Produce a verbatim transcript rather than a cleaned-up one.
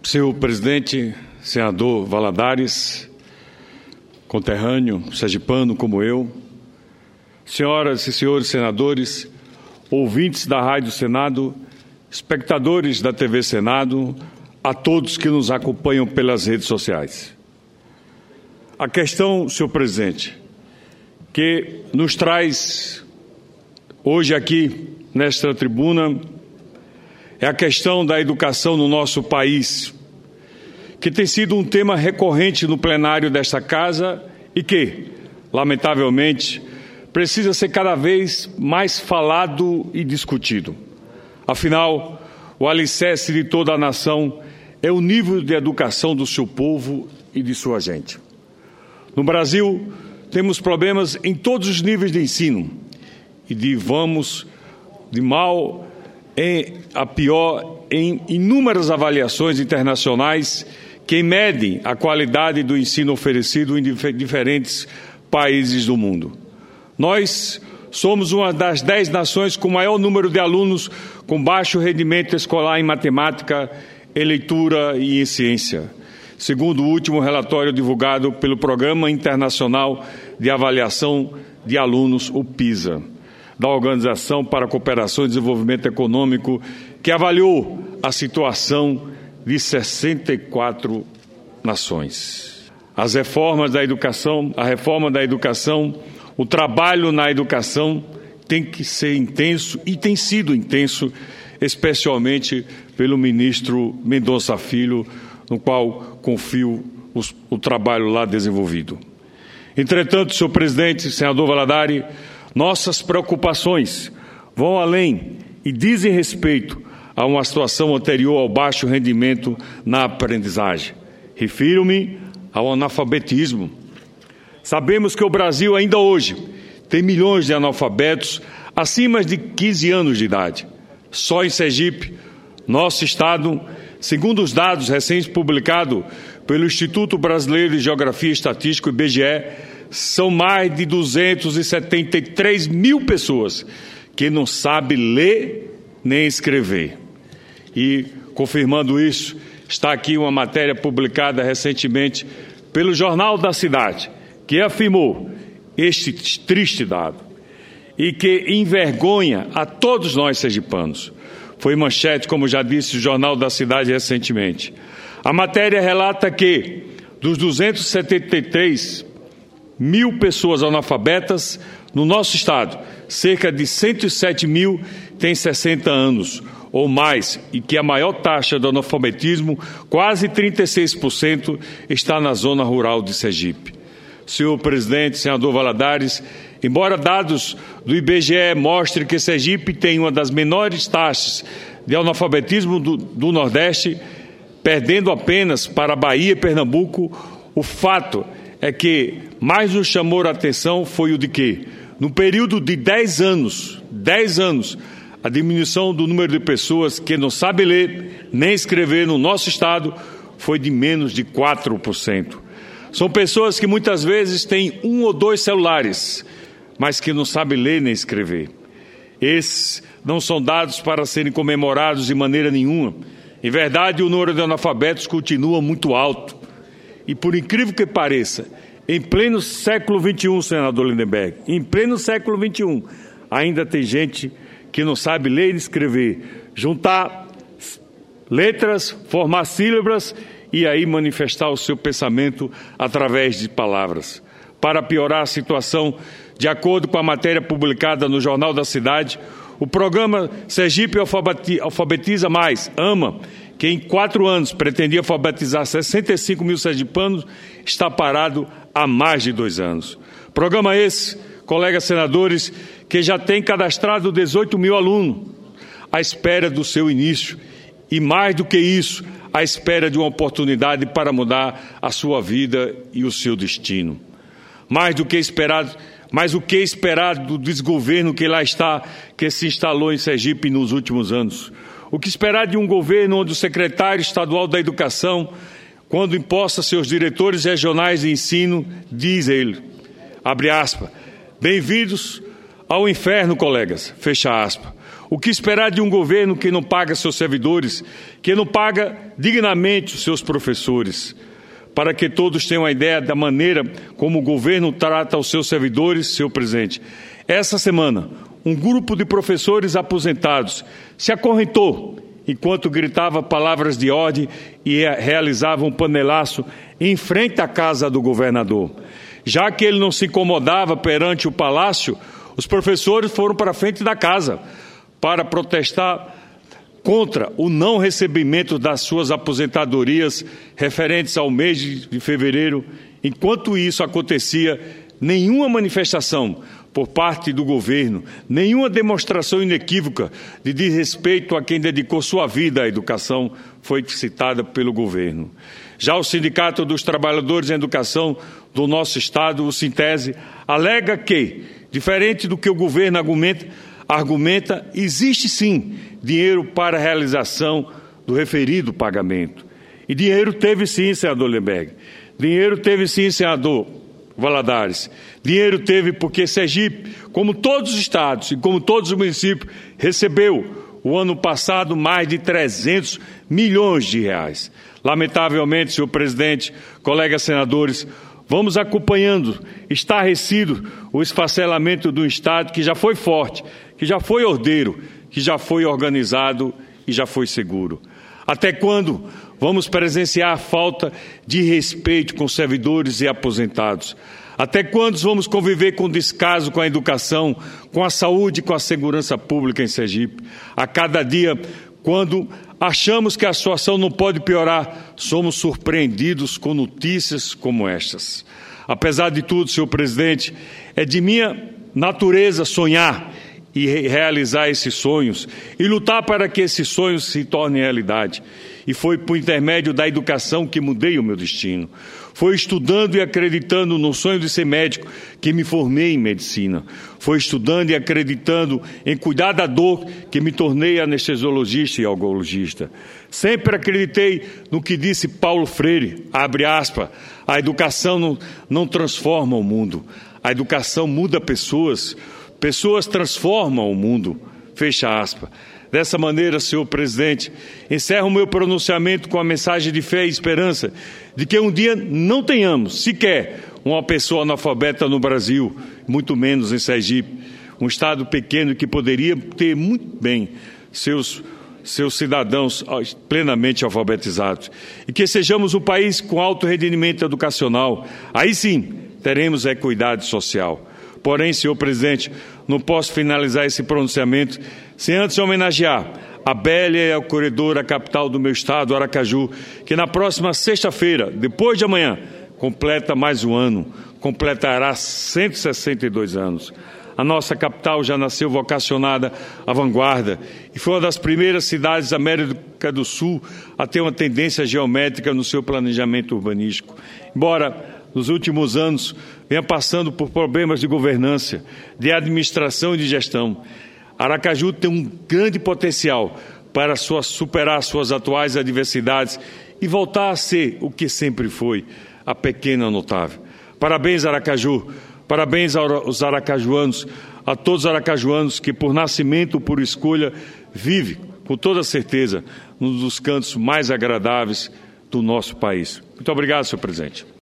Senhor presidente, senador Valadares, conterrâneo, sergipano como eu, senhoras e senhores senadores, ouvintes da Rádio Senado, espectadores da T V Senado, a todos que nos acompanham pelas redes sociais. A questão, senhor presidente, que nos traz hoje aqui nesta tribuna é a questão da educação no nosso país, que tem sido um tema recorrente no plenário desta casa e que, lamentavelmente, precisa ser cada vez mais falado e discutido. Afinal, o alicerce de toda a nação é o nível de educação do seu povo e de sua gente. No Brasil, temos problemas em todos os níveis de ensino e de vamos de mal em, a pior em inúmeras avaliações internacionais que medem a qualidade do ensino oferecido em dif- diferentes países do mundo. Nós somos uma das dez nações com maior número de alunos com baixo rendimento escolar em matemática, em leitura e em ciência, segundo o último relatório divulgado pelo Programa Internacional de Avaliação de Alunos, o PISA, da Organização para a Cooperação e Desenvolvimento Econômico, que avaliou a situação de sessenta e quatro nações. As reformas da educação, a reforma da educação, o trabalho na educação tem que ser intenso e tem sido intenso, especialmente pelo ministro Mendonça Filho, no qual confio os, o trabalho lá desenvolvido. Entretanto, senhor presidente, senador Valadares, nossas preocupações vão além e dizem respeito a uma situação anterior ao baixo rendimento na aprendizagem. Refiro-me ao analfabetismo. Sabemos que o Brasil ainda hoje tem milhões de analfabetos acima de quinze anos de idade. Só em Sergipe, nosso estado, segundo os dados recentes publicados pelo Instituto Brasileiro de Geografia e Estatística, o I B G E, são mais de duzentos e setenta e três mil pessoas que não sabem ler nem escrever. E, confirmando isso, está aqui uma matéria publicada recentemente pelo Jornal da Cidade, que afirmou este triste dado e que envergonha a todos nós sergipanos. Foi manchete, como já disse, o Jornal da Cidade recentemente. A matéria relata que, dos duzentos e setenta e três mil pessoas analfabetas no nosso estado, cerca de cento e sete mil têm sessenta anos ou mais, e que a maior taxa de analfabetismo, quase trinta e seis por cento, está na zona rural de Sergipe. Senhor presidente, senador Valadares, embora dados do I B G E mostrem que Sergipe tem uma das menores taxas de analfabetismo do, do Nordeste, perdendo apenas para a Bahia e Pernambuco, o fato é que mais nos chamou a atenção foi o de que, no período de dez anos, dez anos, a diminuição do número de pessoas que não sabem ler nem escrever no nosso estado foi de menos de quatro por cento. São pessoas que muitas vezes têm um ou dois celulares, mas que não sabem ler nem escrever. Esses não são dados para serem comemorados de maneira nenhuma. Em verdade, o número de analfabetos continua muito alto. E por incrível que pareça, em pleno século vinte e um, senador Lindenberg, em pleno século vinte e um, ainda tem gente que não sabe ler e escrever, juntar letras, formar sílabas e aí manifestar o seu pensamento através de palavras. Para piorar a situação, de acordo com a matéria publicada no Jornal da Cidade, o programa Sergipe Alfabetiza Mais, AMA, que em quatro anos pretendia alfabetizar sessenta e cinco mil sergipanos, está parado há mais de dois anos. Programa esse, colegas senadores, que já tem cadastrado dezoito mil alunos à espera do seu início e, mais do que isso, à espera de uma oportunidade para mudar a sua vida e o seu destino. Mais do que esperado, mas o que esperar do desgoverno que lá está, que se instalou em Sergipe nos últimos anos? O que esperar de um governo onde o secretário estadual da Educação, quando imposta seus diretores regionais de ensino, diz ele, abre aspas, bem-vindos ao inferno, colegas, fecha aspas. O que esperar de um governo que não paga seus servidores, que não paga dignamente os seus professores? Para que todos tenham uma ideia da maneira como o governo trata os seus servidores, senhor presidente. Essa semana, um grupo de professores aposentados se acorrentou enquanto gritava palavras de ordem e realizava um panelaço em frente à casa do governador. Já que ele não se incomodava perante o palácio, os professores foram para a frente da casa para protestar contra o não recebimento das suas aposentadorias referentes ao mês de fevereiro. Enquanto isso acontecia, nenhuma manifestação por parte do governo, nenhuma demonstração inequívoca de desrespeito a quem dedicou sua vida à educação foi citada pelo governo. Já o Sindicato dos Trabalhadores em Educação do nosso Estado, o Sintese, alega que, diferente do que o governo argumenta, argumenta, existe sim dinheiro para a realização do referido pagamento. E dinheiro teve sim, senador Lemberg. Dinheiro teve sim, senador Valadares. Dinheiro teve porque Sergipe, como todos os estados e como todos os municípios, recebeu o ano passado mais de trezentos milhões de reais. Lamentavelmente, senhor presidente, colegas senadores, vamos acompanhando, estarrecido, o esfacelamento do Estado que já foi forte, que já foi ordeiro, que já foi organizado e já foi seguro. Até quando vamos presenciar a falta de respeito com servidores e aposentados? Até quando vamos conviver com descaso com a educação, com a saúde e com a segurança pública em Sergipe? A cada dia, quando achamos que a situação não pode piorar, somos surpreendidos com notícias como estas. Apesar de tudo, senhor presidente, é de minha natureza sonhar e realizar esses sonhos e lutar para que esses sonhos se tornem realidade. E foi por intermédio da educação que mudei o meu destino. Foi estudando e acreditando no sonho de ser médico que me formei em medicina. Foi estudando e acreditando em cuidar da dor que me tornei anestesiologista e algologista. Sempre acreditei no que disse Paulo Freire, abre aspas, a educação não, não transforma o mundo, a educação muda pessoas, pessoas transformam o mundo, fecha aspas. Dessa maneira, senhor presidente, encerro o meu pronunciamento com a mensagem de fé e esperança de que um dia não tenhamos sequer uma pessoa analfabeta no Brasil, muito menos em Sergipe, um estado pequeno que poderia ter muito bem seus, seus cidadãos plenamente alfabetizados. E que sejamos um país com alto rendimento educacional. Aí sim, teremos equidade social. Porém, senhor presidente, não posso finalizar esse pronunciamento sem antes homenagear a bela e acolhedora capital do meu estado, Aracaju, que na próxima sexta-feira, depois de amanhã, completa mais um ano, completará cento e sessenta e dois anos. A nossa capital já nasceu vocacionada à vanguarda e foi uma das primeiras cidades da América do Sul a ter uma tendência geométrica no seu planejamento urbanístico. Embora nos últimos anos venha passando por problemas de governança, de administração e de gestão, Aracaju tem um grande potencial para sua, superar suas atuais adversidades e voltar a ser o que sempre foi, a pequena notável. Parabéns, Aracaju, parabéns aos aracajuanos, a todos os aracajuanos que por nascimento ou por escolha vivem, com toda certeza, num dos cantos mais agradáveis do nosso país. Muito obrigado, senhor presidente.